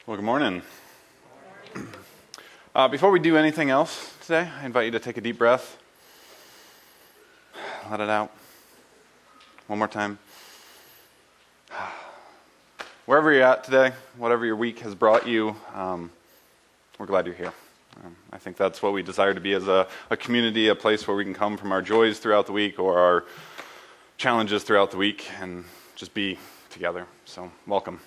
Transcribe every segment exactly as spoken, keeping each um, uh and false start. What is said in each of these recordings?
Well, good morning. Uh, before we do anything else today, I invite you to take a deep breath. Let it out. One more time. Wherever you're at today, whatever your week has brought you, um, we're glad you're here. Um, I think that's what we desire to be as a, a community, a place where we can come from our joys throughout the week or our challenges throughout the week and just be together. So, welcome.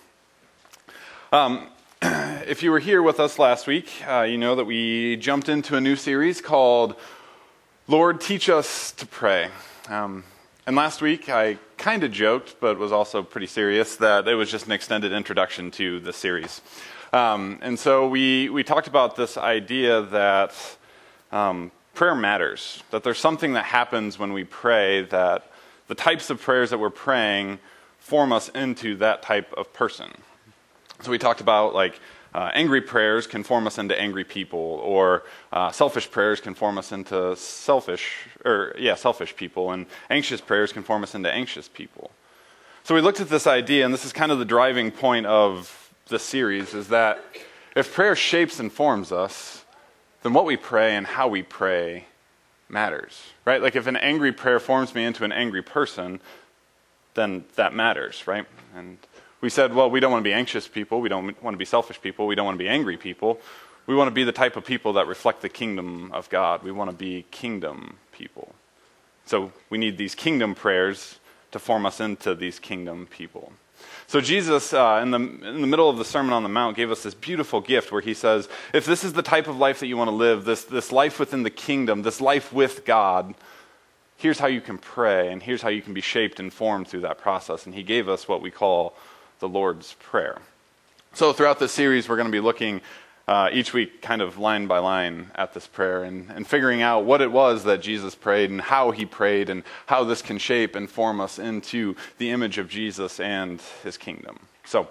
Um, if you were here with us last week, uh, you know that we jumped into a new series called Lord, Teach Us to Pray. Um, and last week I kind of joked, but was also pretty serious, that it was just an extended introduction to the series. Um, and so we, we talked about this idea that um, prayer matters, that there's something that happens when we pray, that the types of prayers that we're praying form us into that type of person. So we talked about like uh, angry prayers can form us into angry people, or uh, selfish prayers can form us into selfish, or yeah, selfish people, and anxious prayers can form us into anxious people. So we looked at this idea, and this is kind of the driving point of this series, is that if prayer shapes and forms us, then what we pray and how we pray matters, right? Like if an angry prayer forms me into an angry person, then that matters, right? And we said, well, we don't want to be anxious people. We don't want to be selfish people. We don't want to be angry people. We want to be the type of people that reflect the kingdom of God. We want to be kingdom people. So we need these kingdom prayers to form us into these kingdom people. So Jesus, uh, in the in the middle of the Sermon on the Mount, gave us this beautiful gift where he says, if this is the type of life that you want to live, this, this life within the kingdom, this life with God, here's how you can pray, and here's how you can be shaped and formed through that process. And he gave us what we call the Lord's Prayer. So throughout this series, we're going to be looking uh, each week kind of line by line at this prayer and, and figuring out what it was that Jesus prayed and how he prayed and how this can shape and form us into the image of Jesus and his kingdom. So,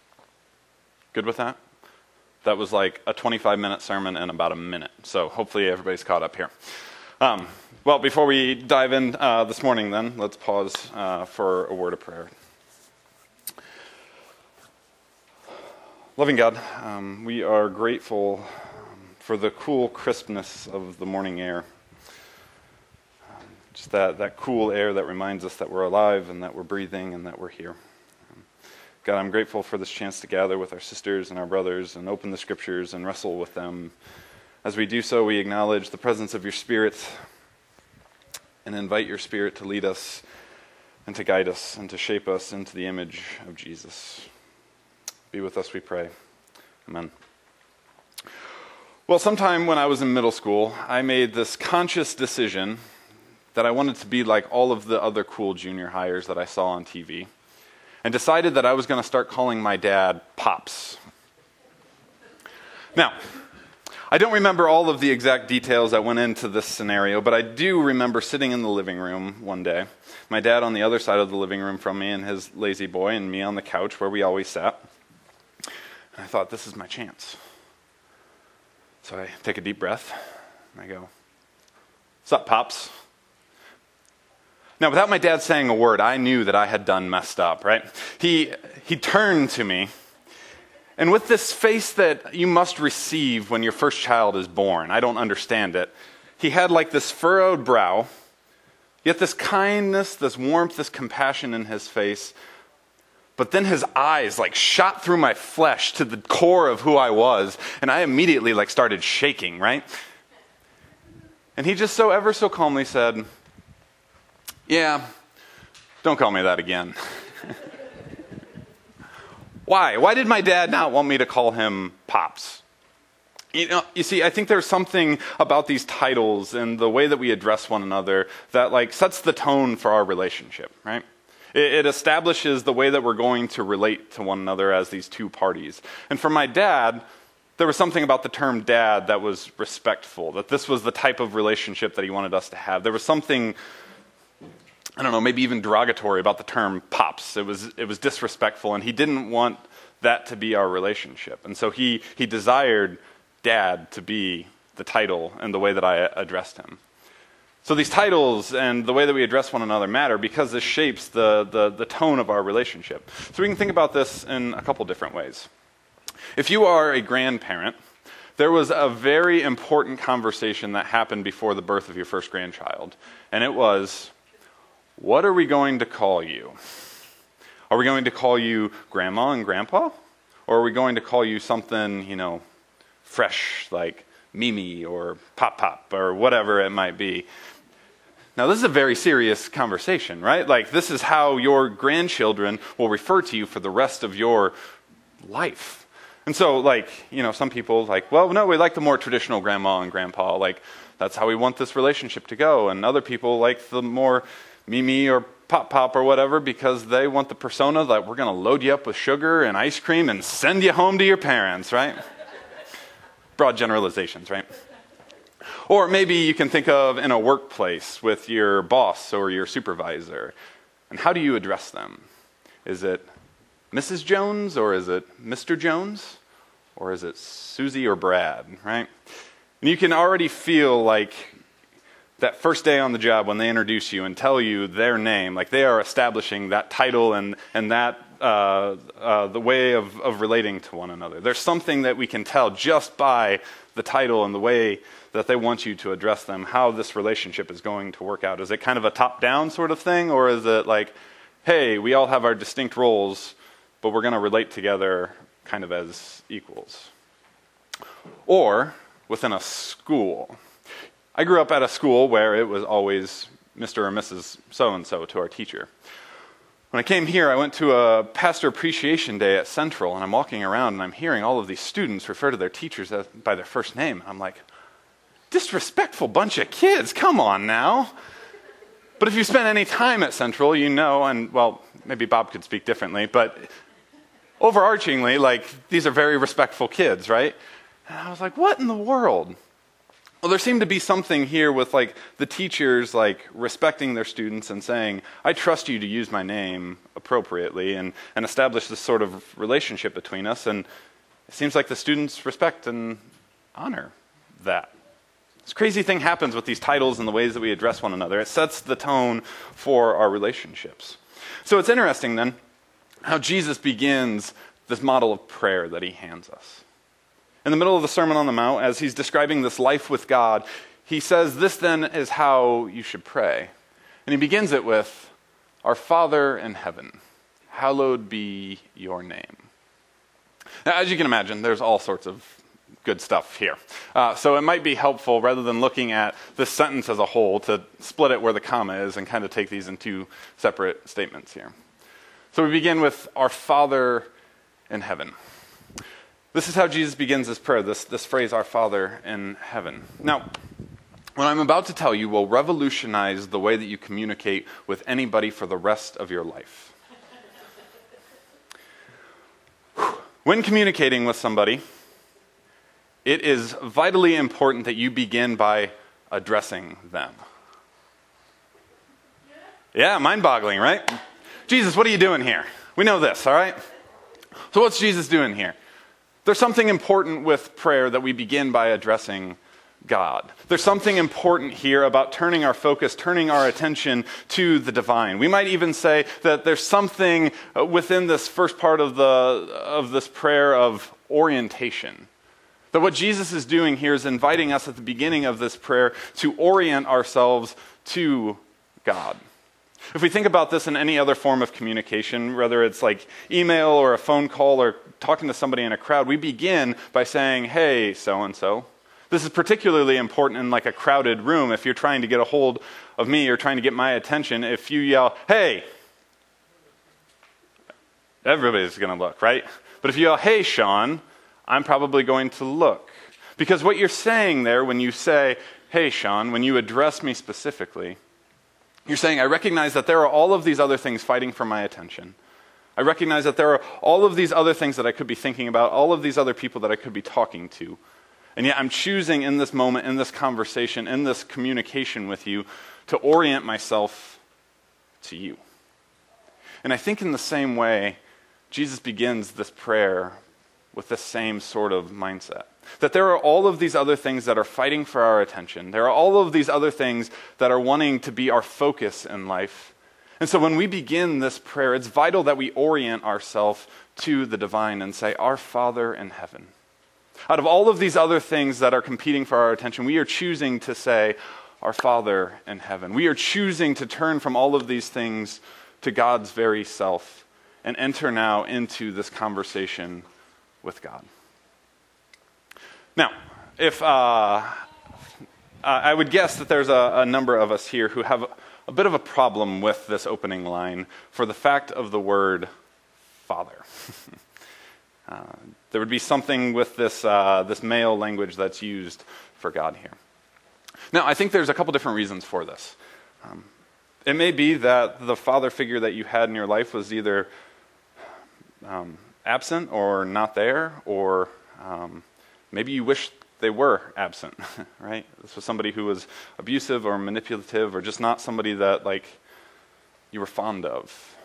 good with that? That was like a twenty-five minute sermon in about a minute. So hopefully everybody's caught up here. Um, well, before we dive in uh, this morning then, let's pause uh, for a word of prayer. Loving God, um, we are grateful um, for the cool crispness of the morning air. Um, just that, that cool air that reminds us that we're alive and that we're breathing and that we're here. Um, God, I'm grateful for this chance to gather with our sisters and our brothers and open the scriptures and wrestle with them. As we do so, we acknowledge the presence of your Spirit and invite your Spirit to lead us and to guide us and to shape us into the image of Jesus. Be with us, we pray. Amen. Well, sometime when I was in middle school, I made this conscious decision that I wanted to be like all of the other cool junior hires that I saw on T V, and decided that I was going to start calling my dad Pops. Now, I don't remember all of the exact details that went into this scenario, but I do remember sitting in the living room one day, my dad on the other side of the living room from me and his lazy boy, and me on the couch where we always sat. And I thought, this is my chance. So I take a deep breath, and I go, "Sup, Pops?" Now, without my dad saying a word, I knew that I had done messed up, right? He he turned to me, and with this face that you must receive when your first child is born, I don't understand it, he had like this furrowed brow, yet this kindness, this warmth, this compassion in his face. But then his eyes like shot through my flesh to the core of who I was, and I immediately like started shaking, right? And he just so ever so calmly said, "Yeah, don't call me that again." Why? Why did my dad not want me to call him Pops? You know, you see, I think there's something about these titles and the way that we address one another that like sets the tone for our relationship, right? It establishes the way that we're going to relate to one another as these two parties. And for my dad, there was something about the term dad that was respectful, that this was the type of relationship that he wanted us to have. There was something, I don't know, maybe even derogatory about the term Pops. It was it was disrespectful, and he didn't want that to be our relationship. And so he, he desired Dad to be the title and the way that I addressed him. So these titles and the way that we address one another matter because this shapes the, the, the tone of our relationship. So we can think about this in a couple different ways. If you are a grandparent, there was a very important conversation that happened before the birth of your first grandchild, and it was, what are we going to call you? Are we going to call you Grandma and Grandpa? Or are we going to call you something, you know, fresh, like Mimi or Pop Pop or whatever it might be? Now, this is a very serious conversation, right? Like, this is how your grandchildren will refer to you for the rest of your life. And so, like, you know, some people like, well, no, we like the more traditional Grandma and Grandpa. Like, that's how we want this relationship to go. And other people like the more Mimi or Pop Pop or whatever, because they want the persona that we're going to load you up with sugar and ice cream and send you home to your parents, right? Broad generalizations, right? Or maybe you can think of in a workplace with your boss or your supervisor. And how do you address them? Is it Missus Jones, or is it Mister Jones? Or is it Susie or Brad, right? And you can already feel like that first day on the job when they introduce you and tell you their name, like they are establishing that title and, and that uh, uh, the way of, of relating to one another. There's something that we can tell just by the title and the way that they want you to address them, how this relationship is going to work out. Is it kind of a top-down sort of thing, or is it like, hey, we all have our distinct roles, but we're going to relate together kind of as equals? Or within a school. I grew up at a school where it was always Mister or Missus So-and-so to our teacher. When I came here, I went to a pastor appreciation day at Central, and I'm walking around and I'm hearing all of these students refer to their teachers as, by their first name. And I'm like, disrespectful bunch of kids, come on now. But if you spend any time at Central, you know, and well, maybe Bob could speak differently, but overarchingly, like, these are very respectful kids, right? And I was like, what in the world? Well, there seemed to be something here with, like, the teachers, like, respecting their students and saying, I trust you to use my name appropriately, and, and establish this sort of relationship between us. And it seems like the students respect and honor that. This crazy thing happens with these titles and the ways that we address one another. It sets the tone for our relationships. So it's interesting, then, how Jesus begins this model of prayer that he hands us. In the middle of the Sermon on the Mount, as he's describing this life with God, he says, this then is how you should pray. And he begins it with, Our Father in heaven, hallowed be your name. Now, as you can imagine, there's all sorts of good stuff here. Uh, so it might be helpful, rather than looking at this sentence as a whole, to split it where the comma is and kind of take these in two separate statements here. So we begin with Our Father in heaven. This is how Jesus begins his prayer, this, this phrase, Our Father in heaven. Now, what I'm about to tell you will revolutionize the way that you communicate with anybody for the rest of your life. When communicating with somebody, it is vitally important that you begin by addressing them. Yeah, mind-boggling, right? Jesus, what are you doing here? We know this, all right? So what's Jesus doing here? There's something important with prayer that we begin by addressing God. There's something important here about turning our focus, turning our attention to the divine. We might even say that there's something within this first part of the of this prayer of orientation. That what Jesus is doing here is inviting us at the beginning of this prayer to orient ourselves to God. If we think about this in any other form of communication, whether it's like email or a phone call or talking to somebody in a crowd, we begin by saying, hey, so-and-so. This is particularly important in like a crowded room. If you're trying to get a hold of me or trying to get my attention, if you yell, hey, everybody's going to look, right? But if you yell, hey, Sean, I'm probably going to look. Because what you're saying there when you say, hey, Sean, when you address me specifically, you're saying, I recognize that there are all of these other things fighting for my attention. I recognize that there are all of these other things that I could be thinking about, all of these other people that I could be talking to. And yet I'm choosing in this moment, in this conversation, in this communication with you, to orient myself to you. And I think in the same way, Jesus begins this prayer with the same sort of mindset. That there are all of these other things that are fighting for our attention. There are all of these other things that are wanting to be our focus in life. And so when we begin this prayer, it's vital that we orient ourselves to the divine and say, Our Father in heaven. Out of all of these other things that are competing for our attention, we are choosing to say, Our Father in heaven. We are choosing to turn from all of these things to God's very self and enter now into this conversation with God. Now, if uh, uh, I would guess that there's a, a number of us here who have a, a bit of a problem with this opening line for the fact of the word Father. uh, there would be something with this uh, this male language that's used for God here. Now, I think there's a couple different reasons for this. Um, it may be that the father figure that you had in your life was either um, absent or not there, or um, maybe you wish they were absent, right? This was somebody who was abusive or manipulative or just not somebody that, like, you were fond of.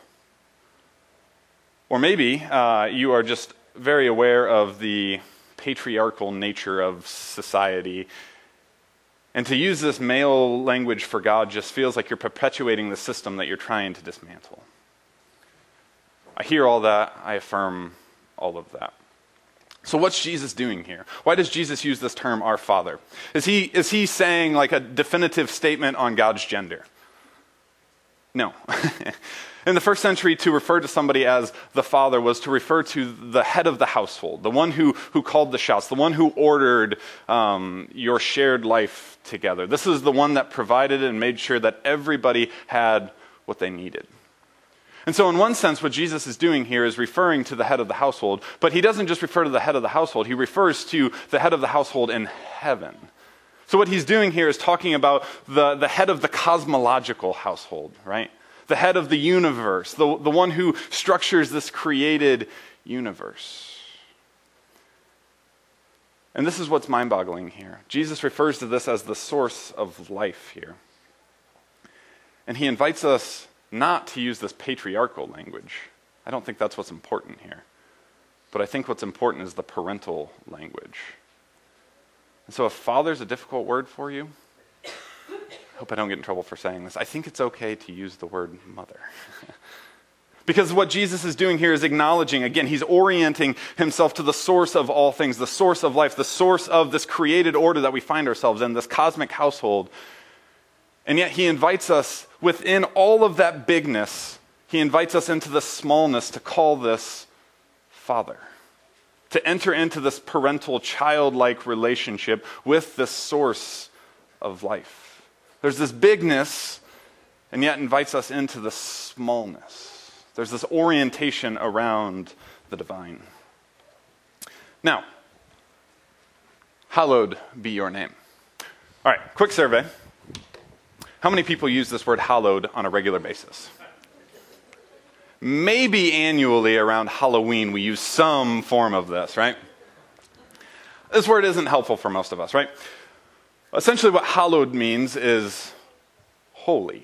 Or maybe uh, you are just very aware of the patriarchal nature of society. And to use this male language for God just feels like you're perpetuating the system that you're trying to dismantle. I hear all that. I affirm all of that. So what's Jesus doing here? Why does Jesus use this term, Our Father? Is he, is he saying like a definitive statement on God's gender? No. In the first century, to refer to somebody as the father was to refer to the head of the household, the one who, who called the shots, the one who ordered um, your shared life together. This is the one that provided and made sure that everybody had what they needed. And so in one sense, what Jesus is doing here is referring to the head of the household, but he doesn't just refer to the head of the household, he refers to the head of the household in heaven. So what he's doing here is talking about the, the head of the cosmological household, right? The head of the universe, the, the one who structures this created universe. And this is what's mind-boggling here. Jesus refers to this as the source of life here. And he invites us not to use this patriarchal language. I don't think that's what's important here. But I think what's important is the parental language. And so if father's a difficult word for you, I hope I don't get in trouble for saying this. I think it's okay to use the word mother. Because what Jesus is doing here is acknowledging, again, he's orienting himself to the source of all things, the source of life, the source of this created order that we find ourselves in, this cosmic household. And yet he invites us, within all of that bigness, he invites us into the smallness to call this Father. To enter into this parental, childlike relationship with the source of life. There's this bigness, and yet invites us into the smallness. There's this orientation around the divine. Now, hallowed be your name. All right, quick survey. How many people use this word hallowed on a regular basis? Maybe annually around Halloween we use some form of this, right? This word isn't helpful for most of us, right? Essentially what hallowed means is holy.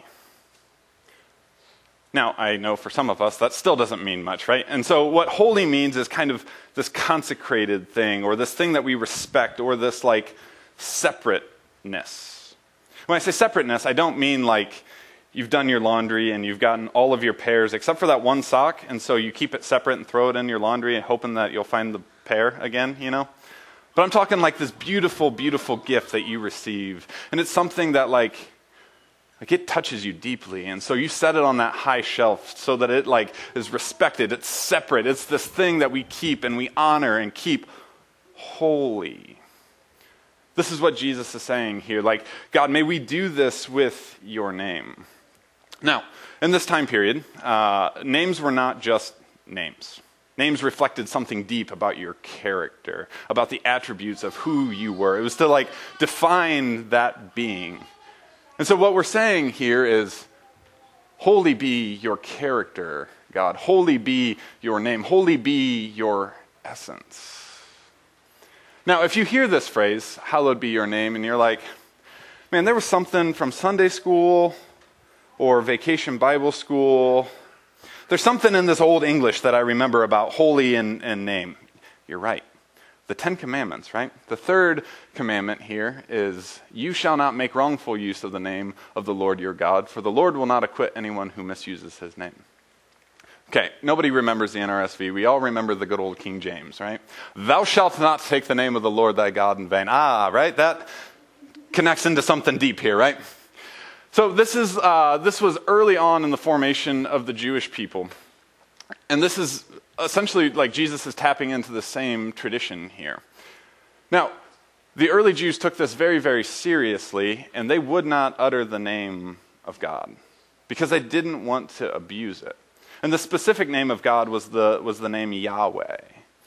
Now, I know for some of us that still doesn't mean much, right? And so what holy means is kind of this consecrated thing, or this thing that we respect, or this like separateness. When I say separateness, I don't mean like you've done your laundry and you've gotten all of your pairs except for that one sock, and so you keep it separate and throw it in your laundry and hoping that you'll find the pair again, you know? But I'm talking like this beautiful, beautiful gift that you receive. And it's something that like, like it touches you deeply. And so you set it on that high shelf so that it like is respected. It's separate. It's this thing that we keep and we honor and keep holy. This is what Jesus is saying here. Like, God, may we do this with your name. Now, in this time period, uh, names were not just names. Names reflected something deep about your character, about the attributes of who you were. It was to like define that being. And so what we're saying here is, holy be your character, God. Holy be your name. Holy be your essence. Now, if you hear this phrase, hallowed be your name, and you're like, man, there was something from Sunday school or vacation Bible school. There's something in this old English that I remember about holy and, and name. You're right. the Ten Commandments, right? The third commandment here is, you shall not make wrongful use of the name of the Lord your God, for the Lord will not acquit anyone who misuses his name. Okay, nobody remembers the N R S V. We all remember the good old King James, right? Thou shalt not take the name of the Lord thy God in vain. Ah, right? That connects into something deep here, right? So this is uh, this was early on in the formation of the Jewish people. And this is essentially like Jesus is tapping into the same tradition here. Now, the early Jews took this very, very seriously, and they would not utter the name of God because they didn't want to abuse it. And the specific name of God was the was the name Yahweh.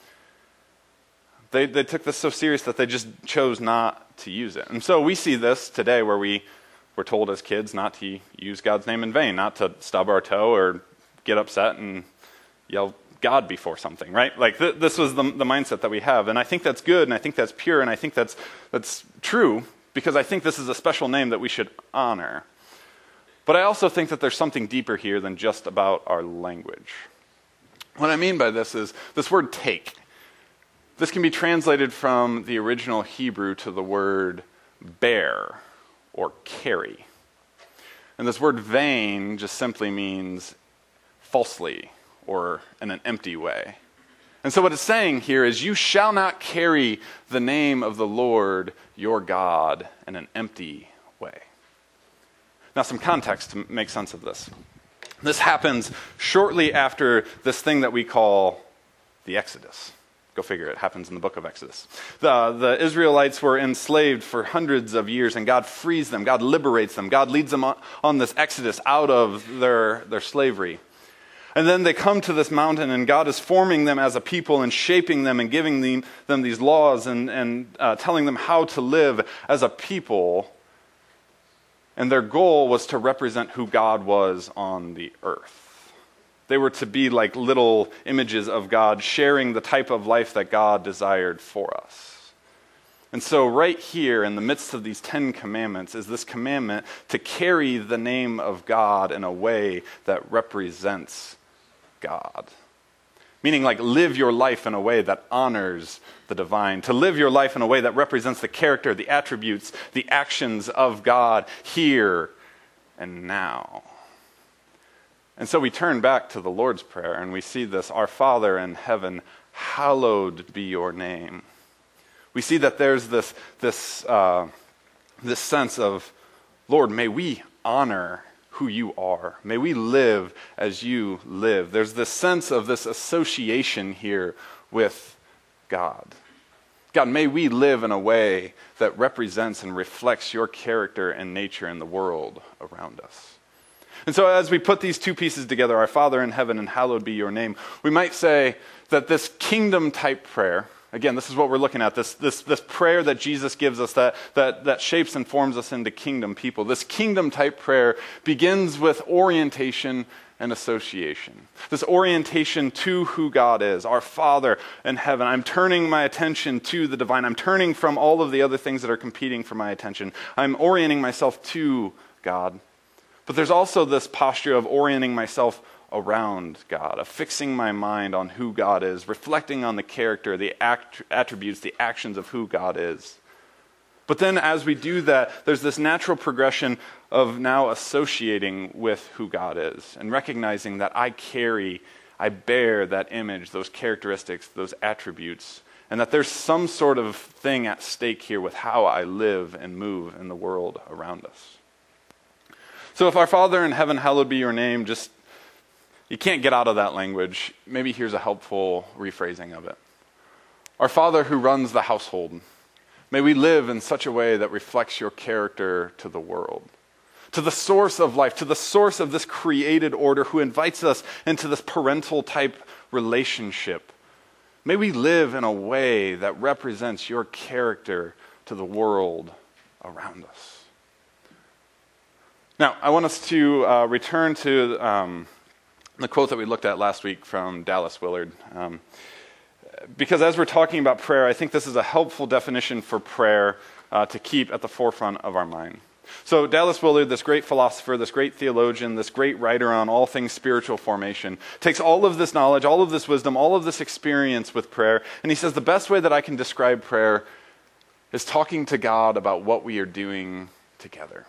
They they took this so serious that they just chose not to use it. And so we see this today where we were told as kids not to use God's name in vain, not to stub our toe or get upset and yell God before something, right? Like th- this was the, the mindset that we have. And I think that's good, and I think that's pure, and I think that's that's true, because I think this is a special name that we should honor. But I also think that there's something deeper here than just about our language. What I mean by this is this word take. This can be translated from the original Hebrew to the word bear or carry. And this word vain just simply means falsely or in an empty way. And so what it's saying here is, you shall not carry the name of the Lord your God in an empty way. Now, some context to make sense of this. This happens shortly after this thing that we call the Exodus. Go figure, it happens in the book of Exodus. The, the Israelites were enslaved for hundreds of years, and God frees them, God liberates them, God leads them on, on this exodus out of their, their slavery. And then they come to this mountain, and God is forming them as a people and shaping them and giving them, them these laws and, and uh, telling them how to live as a people. And their goal was to represent who God was on the earth. They were to be like little images of God, sharing the type of life that God desired for us. And so right here in the midst of these Ten Commandments is this commandment to carry the name of God in a way that represents God. Meaning, like, live your life in a way that honors the divine. To live your life in a way that represents the character, the attributes, the actions of God here and now. And so we turn back to the Lord's Prayer and we see this, our Father in heaven, hallowed be your name. We see that there's this, this, uh, this sense of, Lord, may we honor who you are. May we live as you live. There's this sense of this association here with God. God, may we live in a way that represents and reflects your character and nature in the world around us. And so as we put these two pieces together, our Father in heaven and hallowed be your name, we might say that this kingdom-type prayer, again, this is what we're looking at, this, this, this prayer that Jesus gives us that, that, that shapes and forms us into kingdom people. This kingdom-type prayer begins with orientation and association. This orientation to who God is, our Father in heaven. I'm turning my attention to the divine. I'm turning from all of the other things that are competing for my attention. I'm orienting myself to God. But there's also this posture of orienting myself around God, of fixing my mind on who God is, reflecting on the character, the act, attributes, the actions of who God is. But then as we do that, there's this natural progression of now associating with who God is and recognizing that I carry, I bear that image, those characteristics, those attributes, and that there's some sort of thing at stake here with how I live and move in the world around us. So if our Father in heaven, hallowed be your name, just, you can't get out of that language, maybe here's a helpful rephrasing of it. Our Father who runs the household, may we live in such a way that reflects your character to the world, to the source of life, to the source of this created order who invites us into this parental type relationship. May we live in a way that represents your character to the world around us. Now, I want us to uh, return to um, the quote that we looked at last week from Dallas Willard. Um, because as we're talking about prayer, I think this is a helpful definition for prayer uh, to keep at the forefront of our mind. So Dallas Willard, this great philosopher, this great theologian, this great writer on all things spiritual formation, takes all of this knowledge, all of this wisdom, all of this experience with prayer, and he says the best way that I can describe prayer is talking to God about what we are doing together.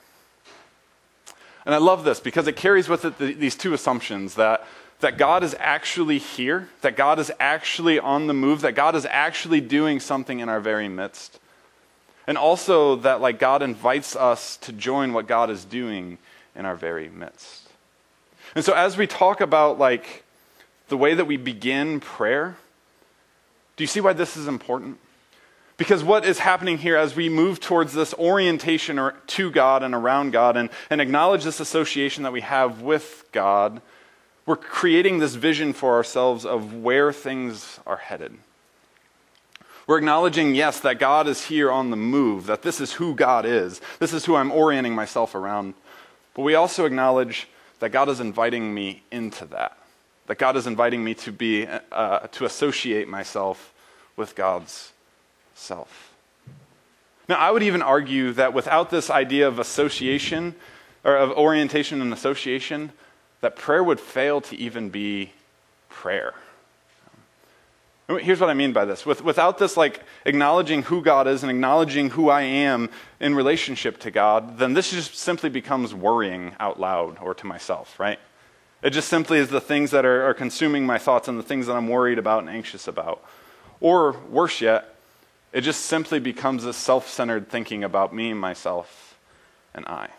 And I love this because it carries with it the, these two assumptions, that, that God is actually here, that God is actually on the move, that God is actually doing something in our very midst. And also that like God invites us to join what God is doing in our very midst. And so as we talk about like the way that we begin prayer, do you see why this is important? Because what is happening here as we move towards this orientation or to God and around God and, and acknowledge this association that we have with God, we're creating this vision for ourselves of where things are headed. We're acknowledging, yes, that God is here on the move, that this is who God is. This is who I'm orienting myself around. But we also acknowledge that God is inviting me into that. That God is inviting me to be, uh, to associate myself with God's self. Now, I would even argue that without this idea of association, or of orientation and association, that prayer would fail to even be prayer. Here's what I mean by this. With, without this like acknowledging who God is and acknowledging who I am in relationship to God, then this just simply becomes worrying out loud or to myself, right? It just simply is the things that are, are consuming my thoughts and the things that I'm worried about and anxious about. Or worse yet, it just simply becomes this self-centered thinking about me, myself, and I.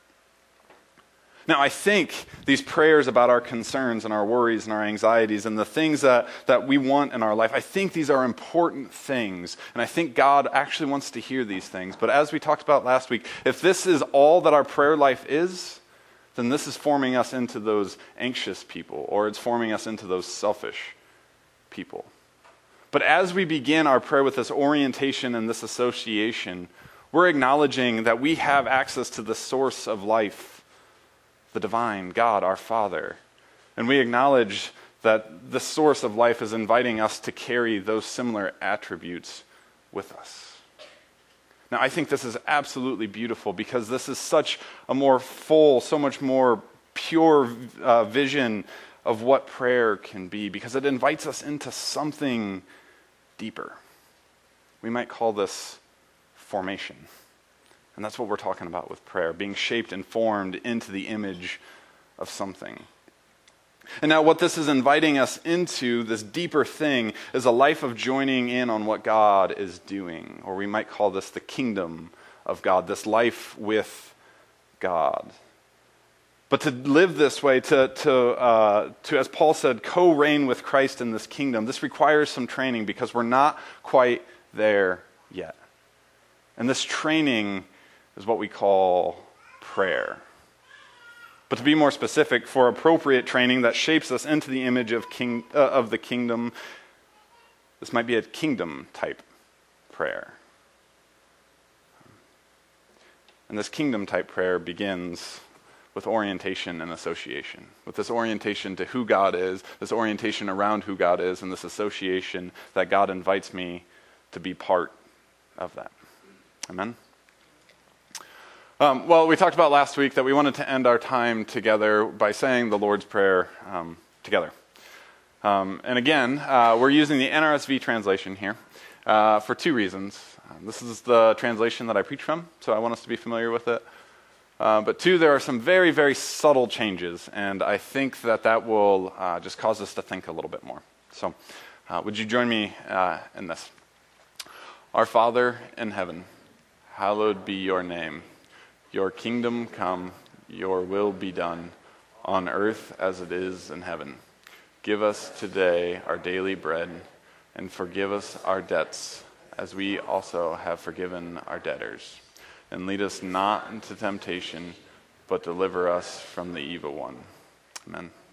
Now, I think these prayers about our concerns and our worries and our anxieties and the things that, that we want in our life, I think these are important things. And I think God actually wants to hear these things. But as we talked about last week, if this is all that our prayer life is, then this is forming us into those anxious people, or it's forming us into those selfish people. But as we begin our prayer with this orientation and this association, we're acknowledging that we have access to the source of life, the divine God, our Father. And we acknowledge that the source of life is inviting us to carry those similar attributes with us. Now, I think this is absolutely beautiful because this is such a more full, so much more pure uh, vision of what prayer can be, because it invites us into something deeper. We might call this formation. And that's what we're talking about with prayer, being shaped and formed into the image of something. And now what this is inviting us into, this deeper thing, is a life of joining in on what God is doing. Or we might call this the kingdom of God, this life with God. But to live this way, to, to, uh, to as Paul said, co-reign with Christ in this kingdom, this requires some training because we're not quite there yet. And this training is what we call prayer. But to be more specific, for appropriate training that shapes us into the image of king uh, of the kingdom, this might be a kingdom-type prayer. And this kingdom-type prayer begins with orientation and association, with this orientation to who God is, this orientation around who God is, and this association that God invites me to be part of that. Amen? Um, well, we talked about last week that we wanted to end our time together by saying the Lord's Prayer um, together. Um, and again, uh, we're using the N R S V translation here uh, for two reasons. Um, this is the translation that I preach from, so I want us to be familiar with it. Uh, but two, there are some very, very subtle changes, and I think that that will uh, just cause us to think a little bit more. So uh, would you join me uh, in this? Our Father in heaven, hallowed be your name. Your kingdom come, your will be done, on earth as it is in heaven. Give us today our daily bread, and forgive us our debts, as we also have forgiven our debtors. And lead us not into temptation, but deliver us from the evil one. Amen.